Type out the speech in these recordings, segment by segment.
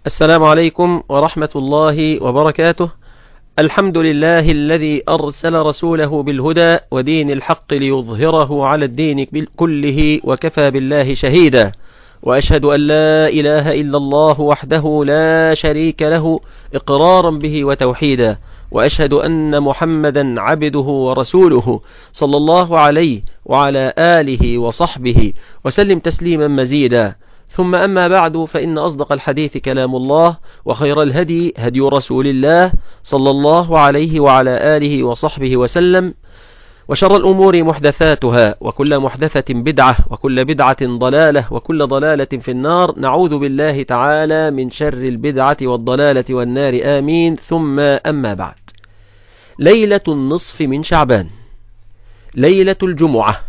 السلام عليكم ورحمة الله وبركاته. الحمد لله الذي أرسل رسوله بالهدى ودين الحق ليظهره على الدين كله وكفى بالله شهيدا، وأشهد أن لا إله إلا الله وحده لا شريك له إقرارا به وتوحيدا، وأشهد أن محمدا عبده ورسوله صلى الله عليه وعلى آله وصحبه وسلم تسليما مزيدا. ثم أما بعد، فإن أصدق الحديث كلام الله، وخير الهدي هدي رسول الله صلى الله عليه وعلى آله وصحبه وسلم، وشر الأمور محدثاتها، وكل محدثة بدعة، وكل بدعة ضلالة، وكل ضلالة في النار. نعوذ بالله تعالى من شر البدعة والضلالة والنار، آمين. ثم أما بعد، ليلة النصف من شعبان، ليلة الجمعة.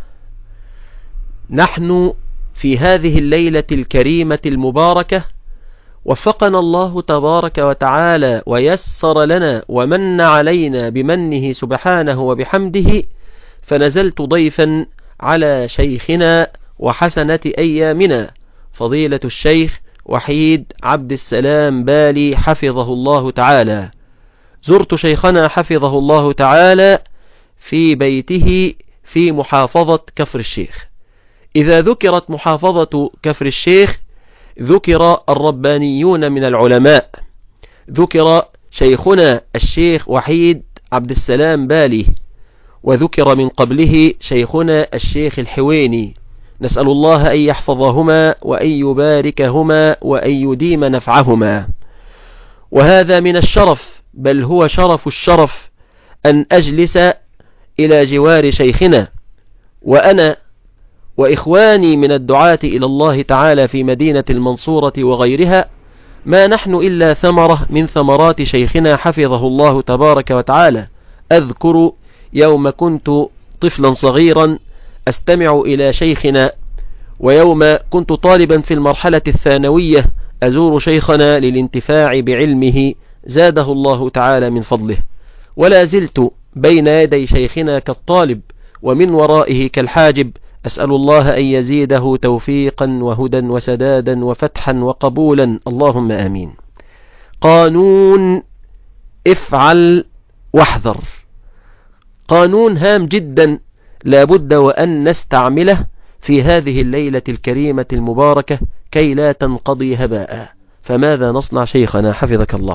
نحن في هذه الليلة الكريمة المباركة وفقنا الله تبارك وتعالى ويسر لنا ومن علينا بمنه سبحانه وبحمده، فنزلت ضيفا على شيخنا وحسنة أيامنا فضيلة الشيخ وحيد عبد السلام بالي حفظه الله تعالى. زرت شيخنا حفظه الله تعالى في بيته في محافظة كفر الشيخ. إذا ذكرت محافظة كفر الشيخ ذكر الربانيون من العلماء، ذكر شيخنا الشيخ وحيد عبد السلام بالي، وذكر من قبله شيخنا الشيخ الحويني. نسأل الله أن يحفظهما وأن يباركهما وأن يديم نفعهما. وهذا من الشرف، بل هو شرف الشرف، أن أجلس إلى جوار شيخنا، وأنا وإخواني من الدعاة إلى الله تعالى في مدينة المنصورة وغيرها ما نحن إلا ثمرة من ثمرات شيخنا حفظه الله تبارك وتعالى. أذكر يوم كنت طفلا صغيرا أستمع إلى شيخنا، ويوم كنت طالبا في المرحلة الثانوية أزور شيخنا للانتفاع بعلمه زاده الله تعالى من فضله، ولا زلت بين يدي شيخنا كالطالب ومن ورائه كالحاجب. أسأل الله أن يزيده توفيقا وهدى وسدادا وفتحا وقبولا، اللهم آمين. قانون افعل واحذر، قانون هام جدا لا بد وأن نستعمله في هذه الليلة الكريمة المباركة كي لا تنقضي هباء. فماذا نصنع شيخنا حفظك الله؟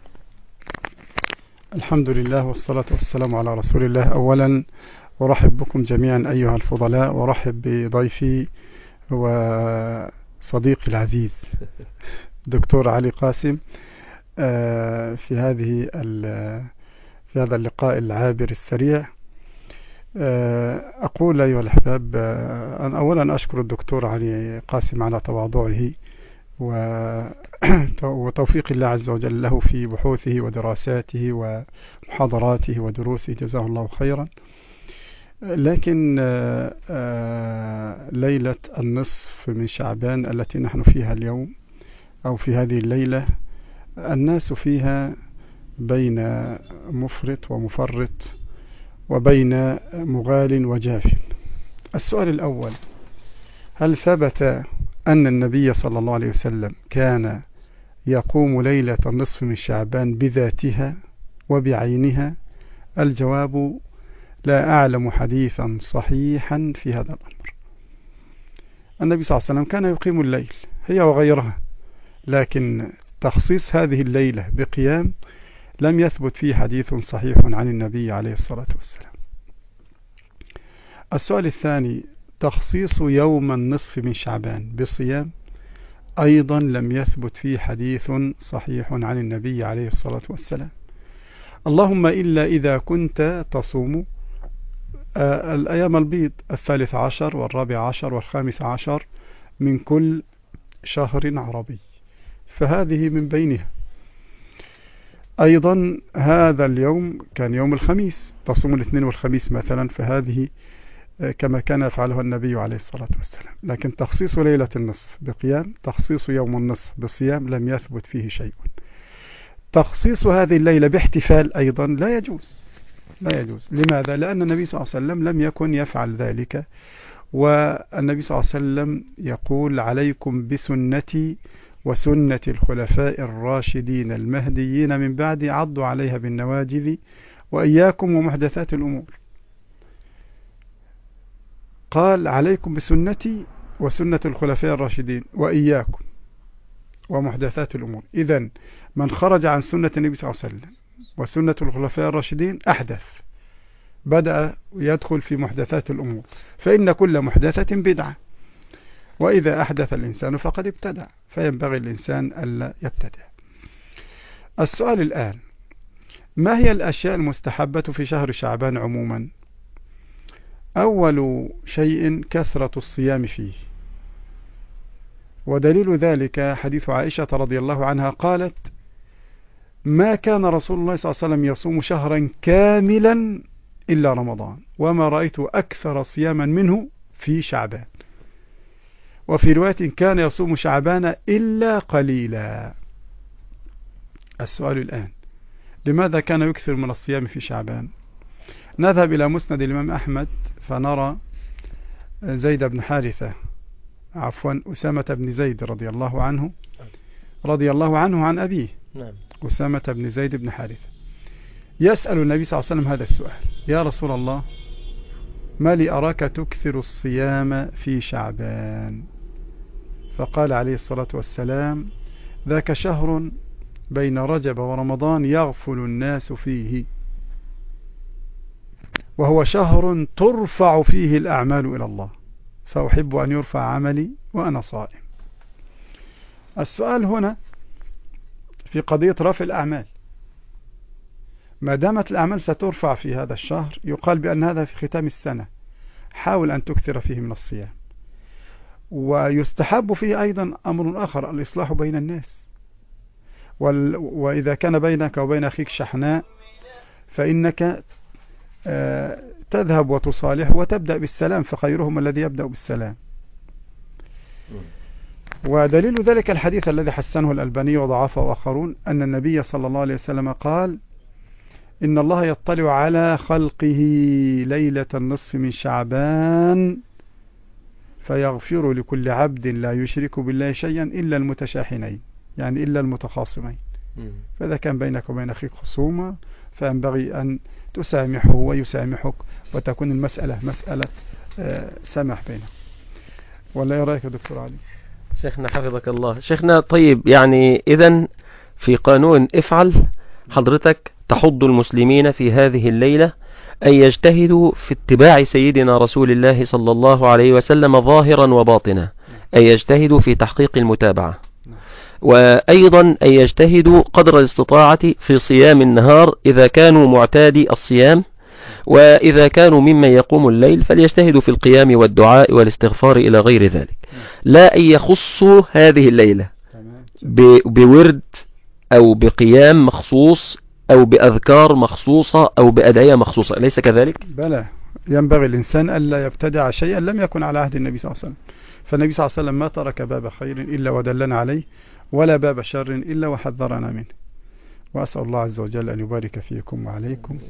الحمد لله والصلاة والسلام على رسول الله. أولا أرحب بكم جميعا أيها الفضلاء، وأرحب بضيفي وصديقي العزيز دكتور علي قاسم في هذا اللقاء العابر السريع. أقول أيها الأحباب، أولا أشكر الدكتور علي قاسم على تواضعه وتوفيق الله عز وجل له في بحوثه ودراساته ومحاضراته ودروسه، جزاه الله خيرا. لكن ليلة النصف من شعبان التي نحن فيها اليوم، أو في هذه الليلة، الناس فيها بين مفرط ومفرط وبين مغال وجاف. السؤال الأول: هل ثبت أن النبي صلى الله عليه وسلم كان يقوم ليلة النصف من شعبان بذاتها وبعينها؟ الجواب: لا أعلم حديثا صحيحا في هذا الأمر. النبي صلى الله عليه وسلم كان يقيم الليل هي وغيرها، لكن تخصيص هذه الليلة بقيام لم يثبت فيه حديث صحيح عن النبي عليه الصلاة والسلام. السؤال الثاني: تخصيص يوم النصف من شعبان بصيام أيضا لم يثبت فيه حديث صحيح عن النبي عليه الصلاة والسلام، اللهم إلا إذا كنت تصوم الأيام البيض 13 و14 و15 من كل شهر عربي، فهذه من بينها. أيضا هذا اليوم كان يوم الخميس، تصوم الاثنين والخميس مثلا، فهذه كما كان يفعله النبي عليه الصلاة والسلام. لكن تخصيص ليلة النصف بقيام، تخصيص يوم النصف بصيام لم يثبت فيه شيء. تخصيص هذه الليلة باحتفال أيضا لا يجوز، لا يجوز. لماذا؟ لأن النبي صلى الله عليه وسلم لم يكن يفعل ذلك، والنبي صلى الله عليه وسلم يقول: عليكم بسنتي وسنة الخلفاء الراشدين المهديين من بعد عضوا عليها بالنواجذ وإياكم ومحدثات الأمور. قال عليكم بسنتي وسنة الخلفاء الراشدين وإياكم ومحدثات الأمور. إذن من خرج عن سنة النبي صلى الله عليه وسلم وسنة الخلفاء الراشدين أحدث، بدأ يدخل في محدثات الأمور، فإن كل محدثة بدعة، وإذا أحدث الإنسان فقد ابتدع، فينبغي الإنسان ألا يبتدع. السؤال الآن: ما هي الأشياء المستحبة في شهر شعبان عموما؟ أول شيء كثرة الصيام فيه، ودليل ذلك حديث عائشة رضي الله عنها قالت: ما كان رسول الله صلى الله عليه وسلم يصوم شهرا كاملا إلا رمضان، وما رأيت أكثر صياما منه في شعبان. وفي رواية: كان يصوم شعبان إلا قليلا. السؤال الآن: لماذا كان يكثر من الصيام في شعبان؟ نذهب إلى مسند الإمام أحمد فنرى زيد بن حارثة أسامة بن زيد رضي الله عنه عن أبيه أسامة بن زيد بن حارثة يسأل النبي صلى الله عليه وسلم هذا السؤال: يا رسول الله، ما لي أراك تكثر الصيام في شعبان؟ فقال عليه الصلاة والسلام: ذاك شهر بين رجب ورمضان يغفل الناس فيه، وهو شهر ترفع فيه الأعمال إلى الله، فأحب أن يرفع عملي وأنا صائم. السؤال هنا في قضية رفع الأعمال. ما دامت الأعمال سترفع في هذا الشهر، يقال بأن هذا في ختام السنة، حاول أن تكثر فيه من الصيام. ويستحب فيه أيضا أمر آخر: الإصلاح بين الناس. وإذا كان بينك وبين أخيك شحناء فإنك تذهب وتصالح وتبدأ بالسلام، فخيرهم الذي يبدأ بالسلام. ودليل ذلك الحديث الذي حسنه الألباني وضعفه آخرون، أن النبي صلى الله عليه وسلم قال: إن الله يطلع على خلقه ليلة النصف من شعبان فيغفر لكل عبد لا يشرك بالله شيئا إلا المتشاحنين، يعني إلا المتخاصمين. فإذا كان بينك وبين أخيك خصومة فينبغي أن تسامحه ويسامحك، وتكون المسألة مسألة سمح بينهم. ولا إيه رأيك يا دكتور علي؟ شيخنا حفظك الله. شيخنا طيب، يعني إذن في قانون افعل حضرتك تحض المسلمين في هذه الليلة أن يجتهدوا في اتباع سيدنا رسول الله صلى الله عليه وسلم ظاهرا وباطنا، أن يجتهدوا في تحقيق المتابعة، وأيضا أن يجتهدوا قدر الاستطاعة في صيام النهار إذا كانوا معتادي الصيام، وإذا كانوا ممن يقوم الليل فليجتهدوا في القيام والدعاء والاستغفار إلى غير ذلك. لا أن يخصوا هذه الليلة بورد أو بقيام مخصوص أو بأذكار مخصوصة أو بأدعية مخصوصة، أليس كذلك؟ بلى، ينبغي الإنسان ألا يبتدع شيئا لم يكن على عهد النبي صلى الله عليه وسلم. فالنبي صلى الله عليه وسلم ما ترك باب خير إلا ودلنا عليه، ولا باب شر إلا وحذرنا منه. وأسأل الله عز وجل أن يبارك فيكم وعليكم.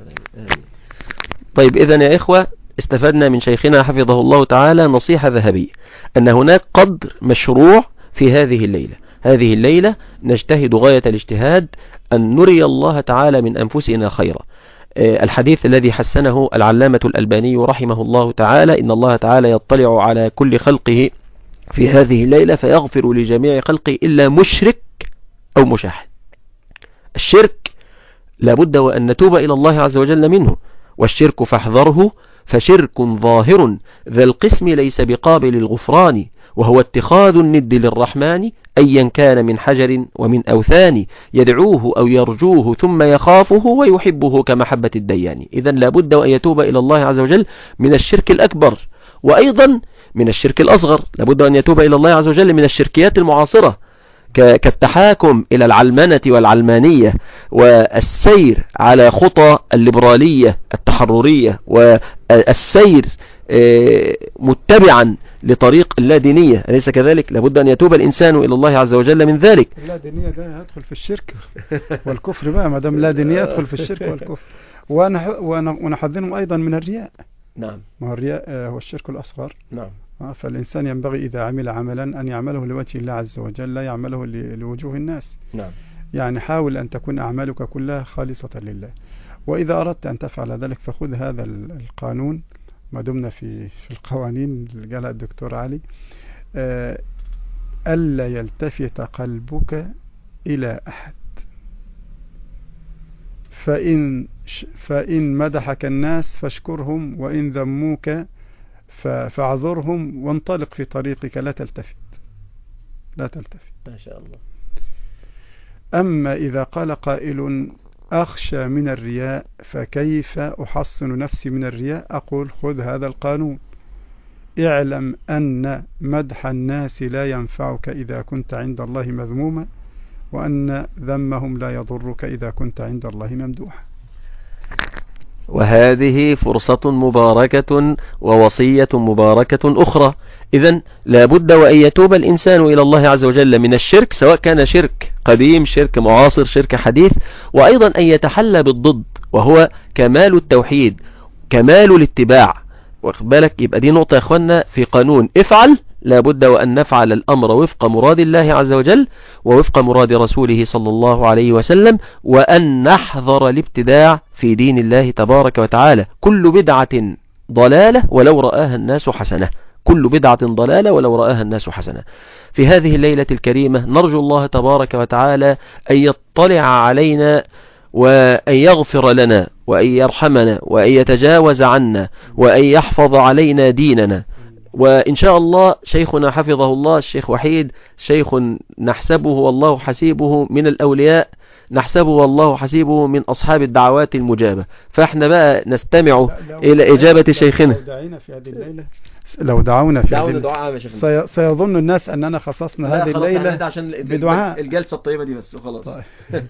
طيب، إذن يا إخوة، استفدنا من شيخنا حفظه الله تعالى نصيحة ذهبية، أن هناك قدر مشروع في هذه الليلة. هذه الليلة نجتهد غاية الاجتهاد أن نري الله تعالى من أنفسنا خيرا. الحديث الذي حسنه العلامة الألباني رحمه الله تعالى: إن الله تعالى يطلع على كل خلقه في هذه الليلة فيغفر لجميع خلقه إلا مشرك أو مشاحن. الشرك لابد وأن نتوب إلى الله عز وجل منه، والشرك فاحذره فشرك ظاهر ذا القسم ليس بقابل الغفران، وهو اتخاذ الند للرحمن أيا كان من حجر ومن أوثان، يدعوه أو يرجوه ثم يخافه ويحبه كمحبة الديان. إذن لابد وأن يتوب إلى الله عز وجل من الشرك الأكبر، وأيضا من الشرك الأصغر. لابد أن يتوب إلى الله عز وجل من الشركيات المعاصرة كالتحاكم إلى العلمنة والعلمانية، والسير على خطى الليبرالية التحررية، والسير متبعا لطريق اللادينية، أليس كذلك؟ لابد أن يتوب الإنسان إلى الله عز وجل من ذلك. اللادينية ده يدخل في الشرك والكفر بقى، ما دام اللادينية يدخل في الشرك والكفر. ونحذرهم أيضا من الرياء. نعم، ما هو الرياء هو الشرك الأصغر. نعم. فالإنسان ينبغي إذا عمل عملا أن يعمله لوجه الله عز وجل، لا يعمله لوجوه الناس. نعم. يعني حاول أن تكون أعمالك كلها خالصة لله. وإذا أردت أن تفعل ذلك فخذ هذا القانون، ما دمنا في القوانين اللي قالها الدكتور علي، ألا يلتفت قلبك إلى أحد، فإن مدحك الناس فاشكرهم، وإن ذموك فاعذرهم، وانطلق في طريقك، لا تلتفت ما شاء الله. أما إذا قال قائل أخشى من الرياء فكيف أحصن نفسي من الرياء، أقول خذ هذا القانون: اعلم أن مدح الناس لا ينفعك إذا كنت عند الله مذموما، وأن ذمهم لا يضرك إذا كنت عند الله ممدوحا. وهذه فرصة مباركة ووصية مباركة أخرى. إذن لا بد وأن يتوب الإنسان إلى الله عز وجل من الشرك، سواء كان شرك قديم، شرك معاصر، شرك حديث، وأيضا أن يتحلى بالضد، وهو كمال التوحيد، كمال الاتباع. واخد بالك؟ يبقى دي نقطة يا اخوانا في قانون افعل، لا بد وأن نفعل الأمر وفق مراد الله عز وجل ووفق مراد رسوله صلى الله عليه وسلم، وأن نحذر الابتداع في دين الله تبارك وتعالى. كل بدعة ضلالة ولو رآها الناس حسنة، كل بدعة ضلالة ولو رآها الناس حسنة. في هذه الليلة الكريمة نرجو الله تبارك وتعالى أن يطلع علينا وأن يغفر لنا وأن يرحمنا وأن يتجاوز عنا وأن يحفظ علينا ديننا. وإن شاء الله شيخنا حفظه الله الشيخ وحيد شيخ نحسبه والله حسيبه من الأولياء، نحسبه والله حسيبه من أصحاب الدعوات المجابة، فإحنا بقى نستمع إلى إجابة شيخنا. لو دعونا في هذه الليلة سيظن الناس أننا خصصنا هذه الليلة بدعاء الجلسة الطيبة دي بس وخلاص. طيب.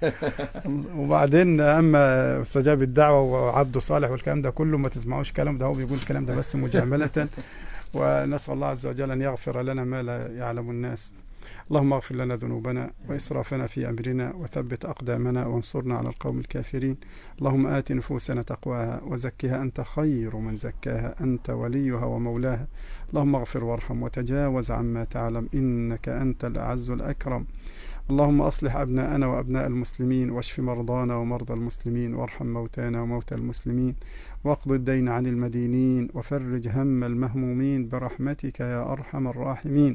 وبعدين أما استجاب الدعوة وعبد صالح والكلام ده كله ما تسمعوش كلام ده، هو بيقول الكلام ده بس مجاملة. ونسأل الله عز وجل أن يغفر لنا ما لا يعلم الناس. اللهم اغفر لنا ذنوبنا وإسرافنا في أمرنا وثبت أقدامنا وانصرنا على القوم الكافرين. اللهم آت نفوسنا تقواها وزكها أنت خير من زكاها، أنت وليها ومولاها. اللهم اغفر وارحم وتجاوز عما تعلم، إنك أنت الأعز الأكرم. اللهم أصلح أبناءنا وأبناء المسلمين، واشف مرضانا ومرضى المسلمين، وارحم موتانا وموتى المسلمين، واقض الدين عن المدينين، وفرج هم المهمومين برحمتك يا أرحم الراحمين.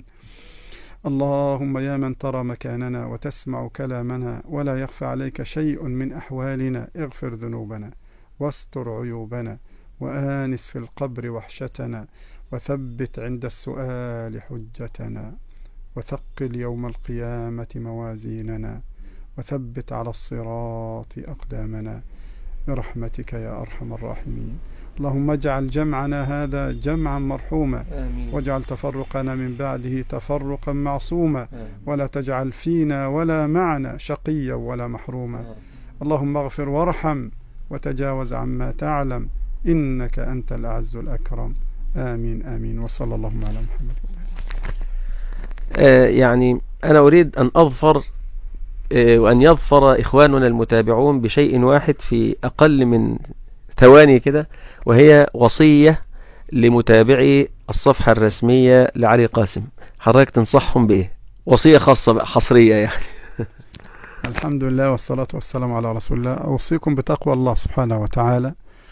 اللهم يا من ترى مكاننا وتسمع كلامنا ولا يخفى عليك شيء من أحوالنا، اغفر ذنوبنا واستر عيوبنا وآنس في القبر وحشتنا، وثبت عند السؤال حجتنا، وثقل يوم القيامة موازيننا، وثبت على الصراط أقدامنا برحمتك يا أرحم الراحمين. اللهم اجعل جمعنا هذا جمعا مرحوما، واجعل تفرقنا من بعده تفرقا معصوما، ولا تجعل فينا ولا معنا شقيا ولا محروما. اللهم اغفر وارحم وتجاوز عما تعلم، إنك أنت الأعز الأكرم. آمين آمين. وصلى اللهم على محمد. يعني أنا أريد أن أظفر وأن يظفر إخواننا المتابعون بشيء واحد في أقل من ثواني كده، وهي وصية لمتابعي الصفحة الرسمية لعلي قاسم. حضرتك تنصحهم بإيه؟ وصية خاصة بقى حصرية يعني. الحمد لله والصلاة والسلام على رسول الله. أوصيكم بتقوى الله سبحانه وتعالى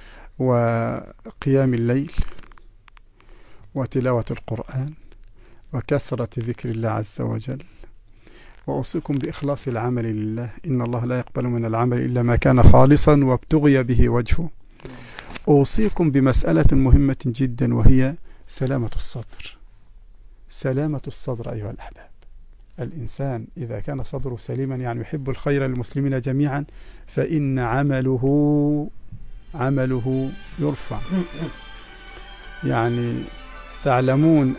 وقيام الليل وتلاوة القرآن وكثرة ذكر الله عز وجل، وأوصيكم بإخلاص العمل لله، إن الله لا يقبل من العمل إلا ما كان خالصا وابتغي به وجهه. أوصيكم بمسألة مهمة جدا، وهي سلامة الصدر. سلامة الصدر أيها الأحباب، الإنسان إذا كان صدره سليما، يعني يحب الخير للمسلمين جميعا، فإن عمله يرفع. يعني تعلمون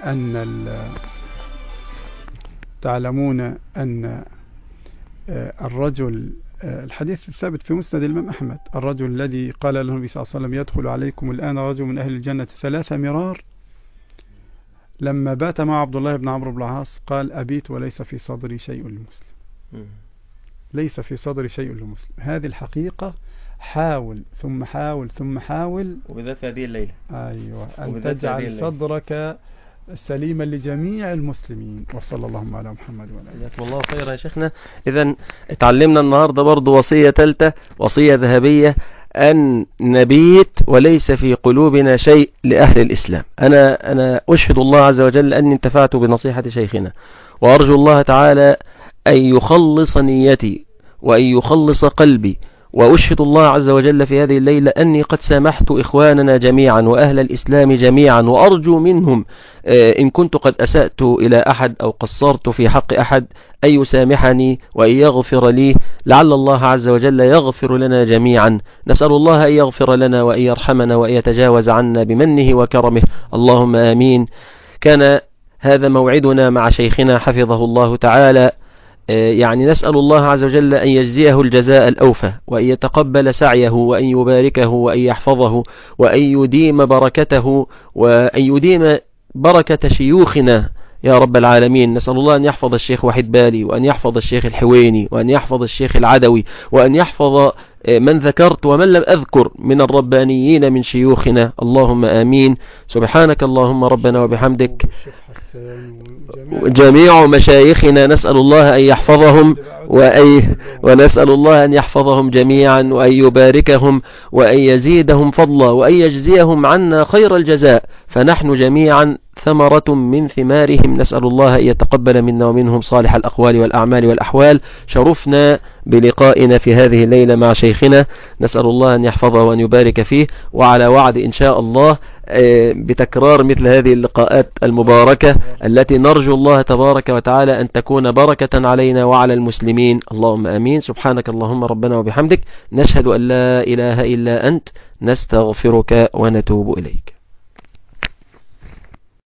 أن الرجل، الحديث الثابت في مسند الإمام أحمد، الرجل الذي قال له النبي صلى الله عليه وسلم يدخل عليكم الآن رجل من أهل الجنة 3 مرار، لما بات مع عبد الله بن عمرو بن العاص قال أبيت وليس في صدري شيء للمسلم. ليس في صدري شيء للمسلم. هذه الحقيقة. حاول ثم حاول ثم حاول، وبذات هذه الليلة. أيوة، أن تجعل صدرك سليما لجميع المسلمين. وصلى اللهم على محمد وعلى آله. جزاكم الله خيرا يا شيخنا. إذا اتعلمنا النهاردة برضو وصية ثالثة، وصية ذهبية، أن نبيت وليس في قلوبنا شيء لأهل الإسلام. أنا أشهد الله عز وجل أني انتفعت بنصيحة شيخنا، وأرجو الله تعالى أن يخلص نيتي وأن يخلص قلبي، وأشهد الله عز وجل في هذه الليلة أني قد سامحت إخواننا جميعا وأهل الإسلام جميعا، وأرجو منهم إن كنت قد أسأت إلى أحد أو قصرت في حق أحد أن يسامحني وأن يغفر لي، لعل الله عز وجل يغفر لنا جميعا. نسأل الله أن يغفر لنا وأن يرحمنا وأن يتجاوز عنا بمنه وكرمه، اللهم آمين. كان هذا موعدنا مع شيخنا حفظه الله تعالى. يعني نسأل الله عز وجل أن يجزيه الجزاء الأوفى، وأن يتقبل سعيه، وأن يباركه، وأن يحفظه، وأن يديم بركته، وأن يديم بركة شيوخنا يا رب العالمين. نسأل الله أن يحفظ الشيخ وحيد بالي، وأن يحفظ الشيخ الحويني، وأن يحفظ الشيخ العدوي، وأن يحفظ من ذكرت ومن لم أذكر من الربانيين من شيوخنا، اللهم آمين. سبحانك اللهم ربنا وبحمدك، جميع مشايخنا نسأل الله أن يحفظهم ونسأل الله أن يحفظهم جميعا، وأن يباركهم، وأن يزيدهم فضلا، وأن يجزيهم عنا خير الجزاء، فنحن جميعا ثمرة من ثمارهم. نسأل الله أن يتقبل منا ومنهم صالح الأقوال والأعمال والأحوال. شرفنا بلقائنا في هذه الليلة مع شيخنا، نسأل الله أن يحفظه وأن يبارك فيه، وعلى وعد إن شاء الله بتكرار مثل هذه اللقاءات المباركة التي نرجو الله تبارك وتعالى أن تكون بركة علينا وعلى المسلمين، اللهم آمين. سبحانك اللهم ربنا وبحمدك، نشهد أن لا إله إلا أنت، نستغفرك ونتوب إليك.